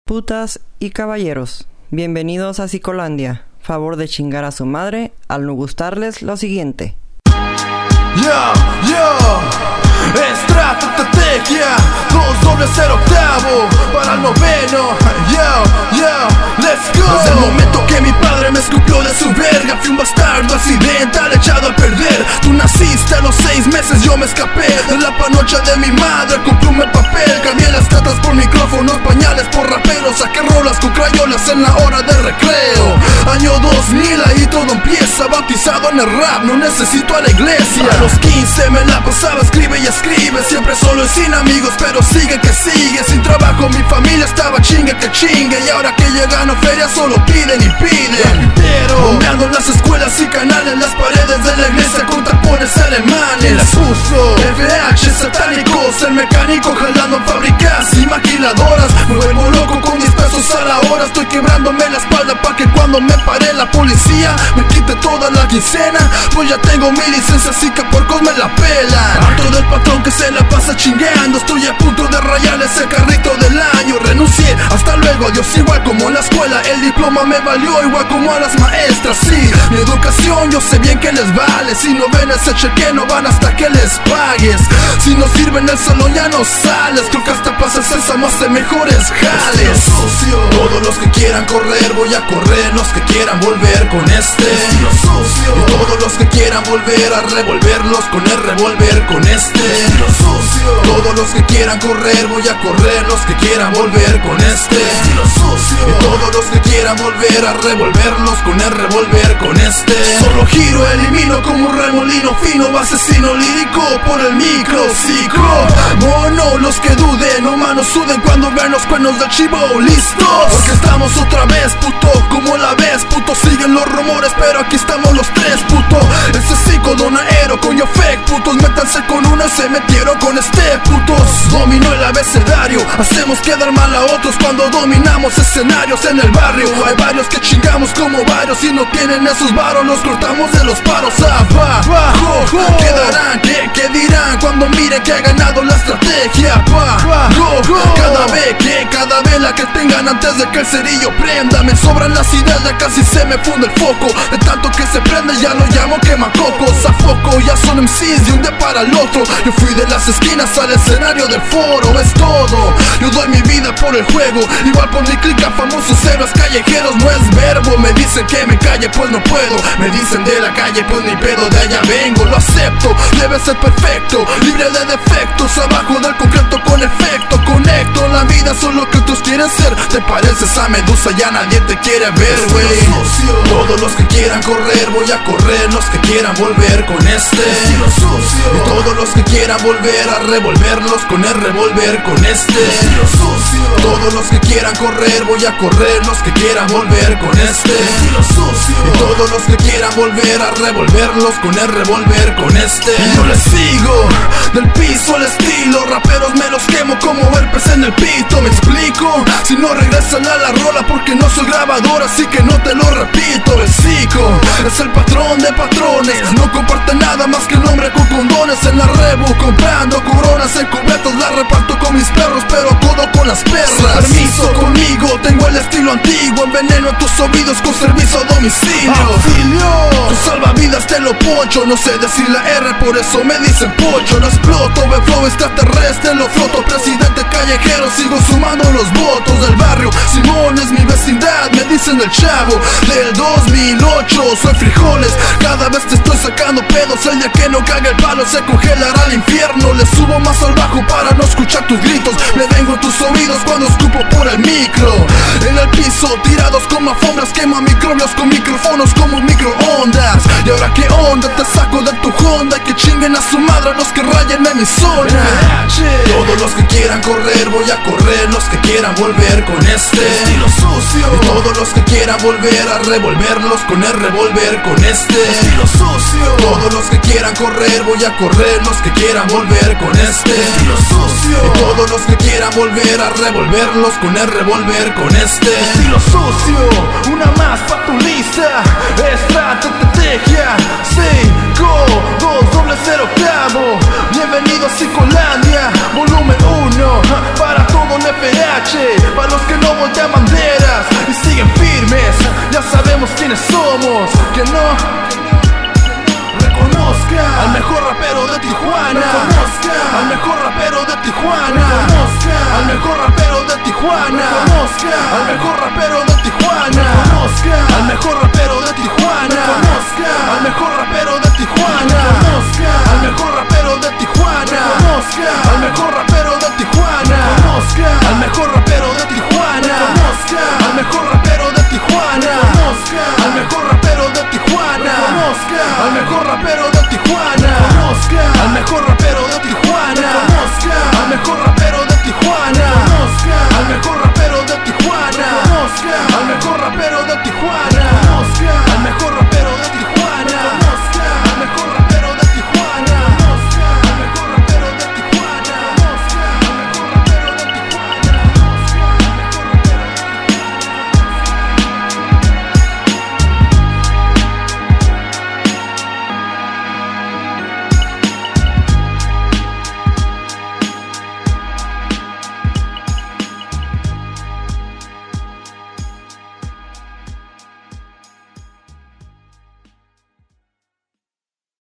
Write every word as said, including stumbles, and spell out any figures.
Putas y caballeros, bienvenidos a Psicolandia. Favor de chingar a su madre al no gustarles lo siguiente. Yo, yo, estrategia, dos doble cero octavo para el noveno. Yo, yo, let's go. Desde el momento que mi padre me escupió de su verga, fui un bastardo accidental echado a perder. Tú naciste a los seis meses, yo me escapé de la panocha de mi madre, compré un papel, cambié las tetas por micrófonos, pañales por raperos, saqué rolas con crayolas en la hora de recreo. Año dos mil, ahí todo empieza, bautizado en el rap, no necesito a la iglesia. A los quince me la pasaba, escribe y escribe, siempre solo y sin amigos, pero sigue que sigue. Sin trabajo mi familia estaba chingue que chingue, y ahora que llegan a feria solo piden y piden. Bombeando en las escuelas y canales, las paredes de la iglesia con tapones alemanes. Las uso, F H satánicos, el mecánico jalando en fábricas y maquiladoras. Me vuelvo loco con diez pesos a la hora, estoy quebrándome la espalda pa' que cuando me pare la policía me quite toda la quincena, pues ya tengo mi licencia, así que porcos me la pelan. Harto del patrón que se la pasa chingueando, estoy a punto de rayar ese carrito del año. Renuncié, hasta luego, adiós, igual como en la escuela, el diploma me valió igual como a las maestras. Sí, mi educación yo sé bien que les vale, si no ven ese cheque no van hasta que les pagues. Si no sirven el salón ya no sales, creo que hasta pasa el sésamo hace mejores jales. Sucio. Todos los que quieran correr voy a correr, los que quieran volver con este estilo sucio. Y todos los que quieran volver a revolverlos con el revólver con este estilo sucio. Todos los que quieran correr voy a correr, los que quieran volver con este estilo sucio. Y todos los que quieran volver a revolverlos con el revólver con este. Solo giro, elimino como un remolino fino, asesino lírico por el micro psico. Mono, los que duden, no manos suden cuando vean los cuernos del chivo, listos. Porque estamos otra vez, puto, como la ves, puto, siguen los rumores, pero aquí estamos los tres, puto. Ese psico, donaero, coño fake, putos, métanse con uno, se metieron con este, putos. Dominó el abecedario, hacemos quedar mal a otros cuando dominamos escenarios en el barrio. Hay varios que chingamos como varios, y no tienen esos varos, los cortamos de los paros. Abajo, quedarán, ¿qué, qué dirán cuando miren que ha ganado la estrategia? Go, cada vez que, cada vela que tengan antes de que el cerillo prenda. Me sobran las ideas, ya casi se me funde el foco, de tanto que se prende ya lo llamo quemacocos. A foco, ya son M Cs de un día para el otro. Yo fui de las esquinas al escenario del foro, es todo. Yo doy mi vida por el juego, igual por mi clica, famosos héroes callejeros. No es verbo, me dicen que me calle pues no puedo, me dicen de la calle pues ni pedo, de allá vengo, lo acepto. Debe ser perfecto, libre de defectos, abajo del concreto con efecto. Conecto la vida, solo que otros quieren ser. Te pareces a Medusa, ya nadie te quiere ver, güey. Todos los que quieran correr voy a correr, los que quieran volver con este estilo sucio. Y todos los que quieran volver a revolverlos con el revólver con este estilo sucio. Todos los que quieran correr voy a correr, los que quieran volver con este estilo sucio. Y todos los que quieran volver a revolverlos con el revólver con este. Y yo les sigo del piso al estilo, raperos me los quemo como herpes en el pito. Me explico, si no regresan a la rola porque no soy grabador, así que no te lo repito. El psico es el patrón de patrones, no comparte nada más que el nombre con condones. En la rebu comprando coronas en cubetas, la reparto con mis perros, pero todo con las perras. Sin permiso conmigo, tengo el estilo antiguo, enveneno en tus oídos con servicio a domicilio. Auxilio, tu salvavidas te lo poncho, no sé decir la R, por eso me dicen pocho. No exploto, ve flow extraterrestre, lo floto, presidente callejero, sigo sumando los votos del barrio. Simón es mi vecindad, me dicen el chavo del dos mil ocho, soy frijoles, cada vez te estoy sacando pedos. El día que no cague el palo se congelará el infierno. Le subo más al bajo para no escuchar tus gritos, me vengo en tus oídos cuando escupo por el micro. En el piso, tirados como alfombras, quemo a microbios con micrófonos como microondas. Y ahora qué onda, te saco de tu Honda, y que chinguen a su madre los que rayen en mi zona. Todos los que quieran correr voy a correr, los que quieran volver con este estilo sucio. Y todos los que quieran volver a revolverlos con el revólver con este estilo sucio. Todos los que quieran correr voy a correr, los que quieran volver con este estilo sucio. Y todos los que quieran volver a revolverlos con el revólver con este estilo sucio. Una más pa' tu lista, estrategia cinco, dos doble cero octavo. Bienvenido a Psicolandia, volumen uno, para todo el F H, para los que no voltean Tijuana, al mejor rapero de Tijuana, al mejor rapero de Tijuana, al mejor rapero de Tijuana, al mejor rapero de Tijuana, al mejor rapero de Tijuana,